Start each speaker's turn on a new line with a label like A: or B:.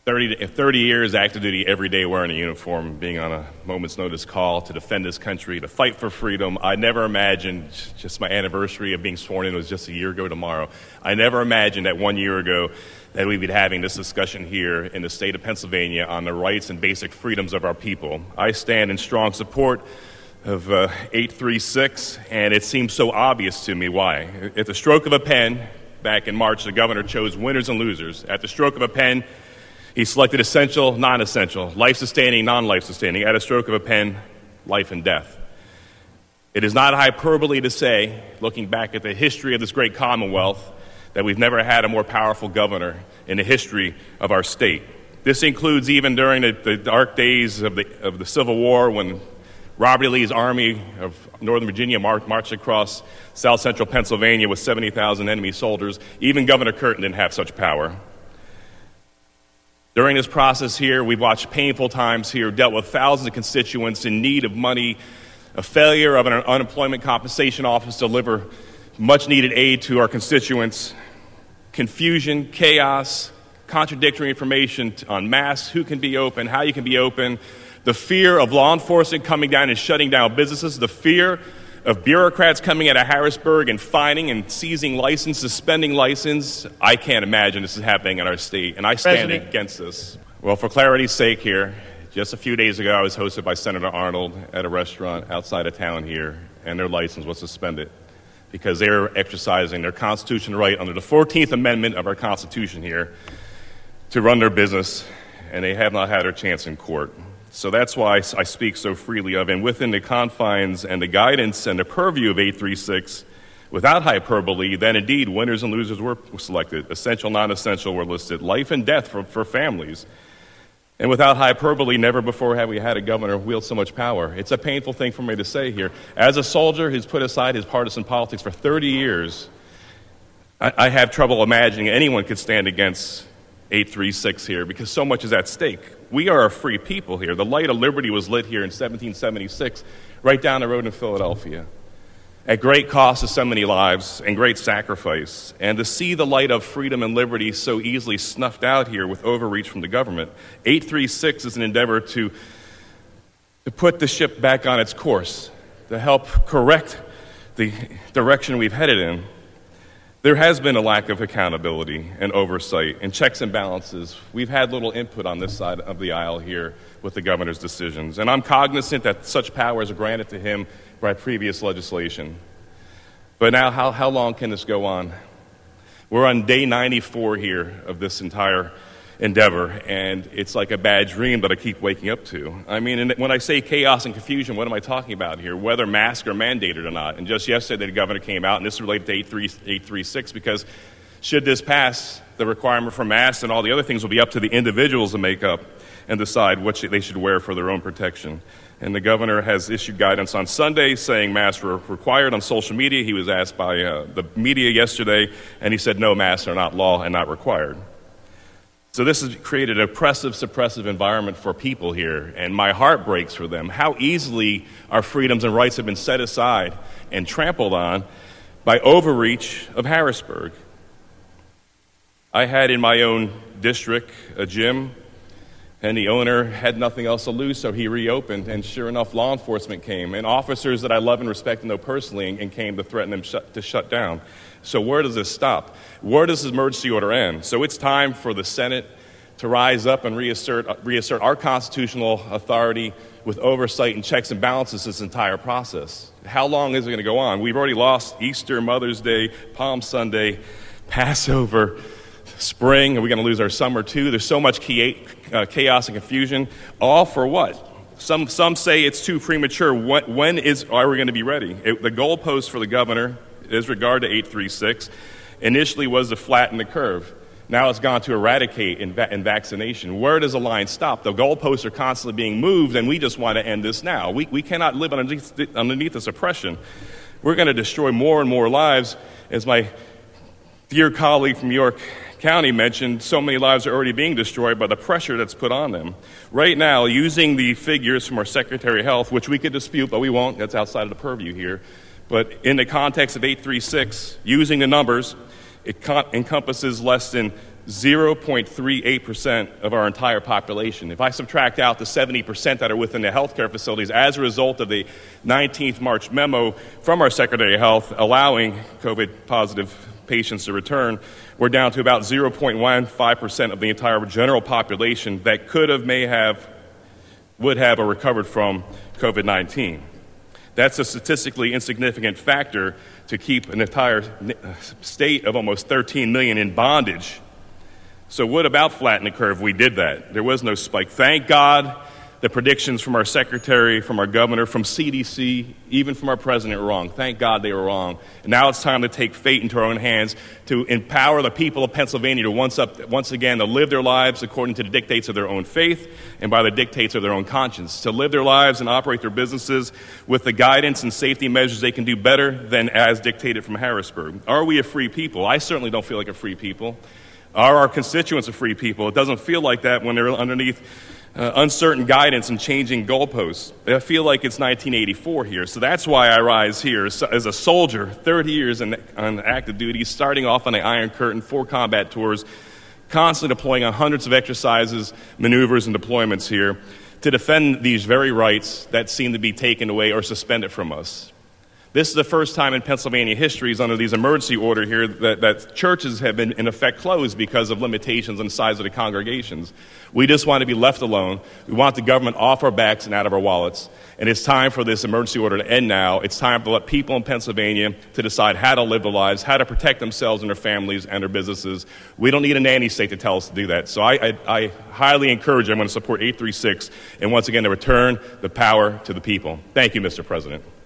A: 30 years active duty every day wearing a uniform, being on a moment's notice call to defend this country, to fight for freedom. I never imagined, just my anniversary of being sworn in was just a year ago tomorrow. I never imagined that 1 year ago that we'd be having this discussion here in the state of Pennsylvania on the rights and basic freedoms of our people. I stand in strong support of 836, and it seems so obvious to me why. At the stroke of a pen, back in March, the governor chose winners and losers. At the stroke of a pen, he selected essential, non-essential, life-sustaining, non-life-sustaining. At a stroke of a pen, life and death. It is not hyperbole to say, looking back at the history of this great Commonwealth, that we've never had a more powerful governor in the history of our state. This includes even during the dark days of the Civil War, when Robert E. Lee's army of Northern Virginia marched across south central Pennsylvania with 70,000 enemy soldiers. Even Governor Curtin didn't have such power. During this process here, we've watched painful times here, dealt with thousands of constituents in need of money, a failure of an unemployment compensation office to deliver much-needed aid to our constituents, confusion, chaos, contradictory information on masks, who can be open, how you can be open, the fear of law enforcement coming down and shutting down businesses, the fear of bureaucrats coming out of Harrisburg and fining and seizing license, suspending license. I can't imagine this is happening in our state, and I stand against this. Well, for clarity's sake here, just a few days ago I was hosted by Senator Arnold at a restaurant outside of town here, and their license was suspended because they're exercising their constitutional right under the 14th Amendment of our Constitution here to run their business, and they have not had their chance in court. So that's why I speak so freely of, and within the confines and the guidance and the purview of 836, without hyperbole, then indeed winners and losers were selected. Essential, non-essential were listed. Life and death for families. And without hyperbole, never before have we had a governor wield so much power. It's a painful thing for me to say here. As a soldier who's put aside his partisan politics for 30 years, I have trouble imagining anyone could stand against 836 here, because so much is at stake. We are a free people here. The light of liberty was lit here in 1776, right down the road in Philadelphia, at great cost to so many lives and great sacrifice. And to see the light of freedom and liberty so easily snuffed out here with overreach from the government, 836 is an endeavor to put the ship back on its course, to help correct the direction we've headed in. There has been a lack of accountability and oversight and checks and balances. We've had little input on this side of the aisle here with the governor's decisions. And I'm cognizant that such powers are granted to him by previous legislation. But now, how long can this go on? We're on day 94 here of this entire endeavor, and it's like a bad dream that I keep waking up to. I mean, and when I say chaos and confusion, what am I talking about here? Whether masks are mandated or not. And just yesterday, the governor came out, and this is related to 836, because should this pass, the requirement for masks and all the other things will be up to the individuals to make up and decide what they should wear for their own protection. And the governor has issued guidance on Sunday saying masks were required on social media. He was asked by the media yesterday, and he said no, masks are not law and not required. So this has created an oppressive, suppressive environment for people here, and my heart breaks for them. How easily our freedoms and rights have been set aside and trampled on by overreach of Harrisburg. I had in my own district a gym, and the owner had nothing else to lose, so he reopened, and sure enough, law enforcement came, and officers that I love and respect and know personally, and came to threaten them to shut down. So where does this stop? Where does this emergency order end? So it's time for the Senate to rise up and reassert our constitutional authority with oversight and checks and balances this entire process. How long is it going to go on? We've already lost Easter, Mother's Day, Palm Sunday, Passover, spring. Are we going to lose our summer too? There's so much chaos and confusion. All for what? Some say it's too premature. When are we going to be ready? The goalpost for the governor, as regard to 836, initially was to flatten the curve. Now it's gone to eradicate in vaccination. Where does the line stop? The goalposts are constantly being moved, and we just want to end this now. We cannot live underneath this oppression. We're going to destroy more and more lives. As my dear colleague from York County mentioned, so many lives are already being destroyed by the pressure that's put on them. Right now, using the figures from our Secretary of Health, which we could dispute, but we won't, that's outside of the purview here, but in the context of 836, using the numbers, it encompasses less than 0.38% of our entire population. If I subtract out the 70% that are within the healthcare facilities as a result of the 19th March memo from our Secretary of Health allowing COVID-positive patients to return, we're down to about 0.15% of the entire general population that could have, may have, would have, or recovered from COVID-19. That's a statistically insignificant factor to keep an entire state of almost 13 million in bondage. So what about flattening the curve? We did that. There was no spike. Thank God the predictions from our secretary, from our governor, from CDC, even from our president were wrong. Thank God they were wrong. And now it's time to take fate into our own hands, to empower the people of Pennsylvania to once again to live their lives according to the dictates of their own faith and by the dictates of their own conscience, to live their lives and operate their businesses with the guidance and safety measures they can do better than as dictated from Harrisburg. Are we a free people? I certainly don't feel like a free people. Are our constituents a free people? It doesn't feel like that when they're underneath uncertain guidance and changing goalposts. I feel like it's 1984 here. So that's why I rise here as a soldier, 30 years on active duty, starting off on the Iron Curtain, 4 combat tours, constantly deploying on hundreds of exercises, maneuvers, and deployments here to defend these very rights that seem to be taken away or suspended from us. This is the first time in Pennsylvania history under these emergency order here that churches have been in effect closed because of limitations on the size of the congregations. We just want to be left alone. We want the government off our backs and out of our wallets. And it's time for this emergency order to end now. It's time to let people in Pennsylvania to decide how to live their lives, how to protect themselves and their families and their businesses. We don't need a nanny state to tell us to do that. So I highly encourage everyone to support 836 and once again to return the power to the people. Thank you, Mr. President.